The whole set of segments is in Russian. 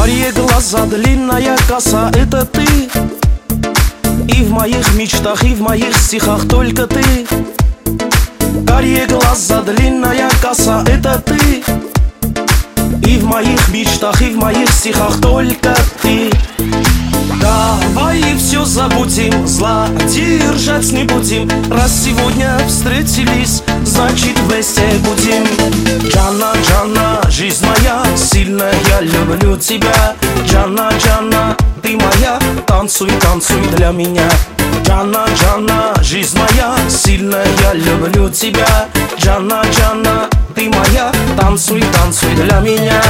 Карие глаза, длинная коса — это ты. И в моих мечтах, и в моих стихах только ты. Карие глаза, длинная коса — это ты. И в моих мечтах, и в моих стихах только ты. Давай все забудем, зла держать не будем. Раз сегодня встретились, значит вместе будем. Джанна, Джанна, жизнь моя, сильно я люблю тебя. Джанна, Джанна, ты моя, танцуй, танцуй для меня. Джанна, Джанна, жизнь моя, сильно я люблю тебя. Джанна, Джанна, ты моя, танцуй, танцуй для меня.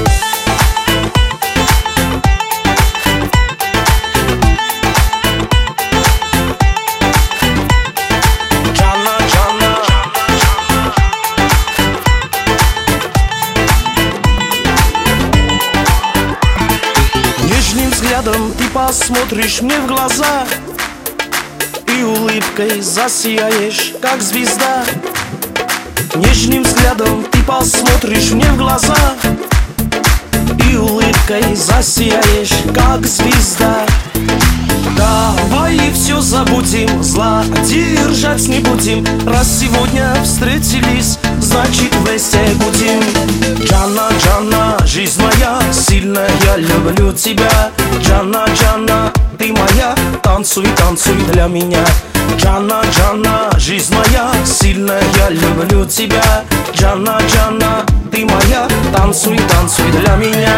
Нежным взглядом ты посмотришь мне в глаза и улыбкой засияешь, как звезда. Нежным взглядом ты посмотришь мне в глаза и улыбкой засияешь, как звезда. Давай все забудем, зла держать не будем. Раз сегодня встретились, значит вместе будем. Джанна, Джанна, жизнь моя, сильно я люблю тебя. Джанна, Джанна, ты моя, танцуй, танцуй для меня. Джанна, Джанна, жизнь моя, сильно я люблю тебя. Джанна, Джанна, ты моя, танцуй, танцуй для меня.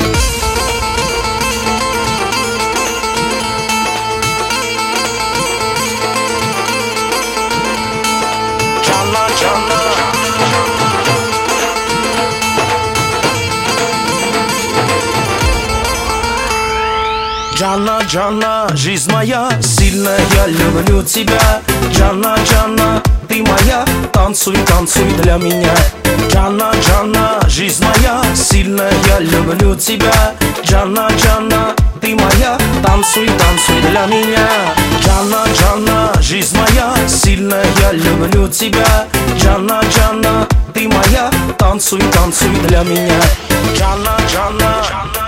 Джанна, Джанна, жизнь моя, сильно я люблю тебя. Джанна, Джанна, ты моя, танцуй, танцуй для меня. Джанна, Джанна, жизнь моя, сильно я люблю тебя. Джанна, Джанна, ты моя, танцуй, танцуй для меня. Джанна, Джанна, жизнь моя, сильно я люблю тебя. Джанна, Джанна, ты моя, танцуй, танцуй для меня. Джанна, Джанна.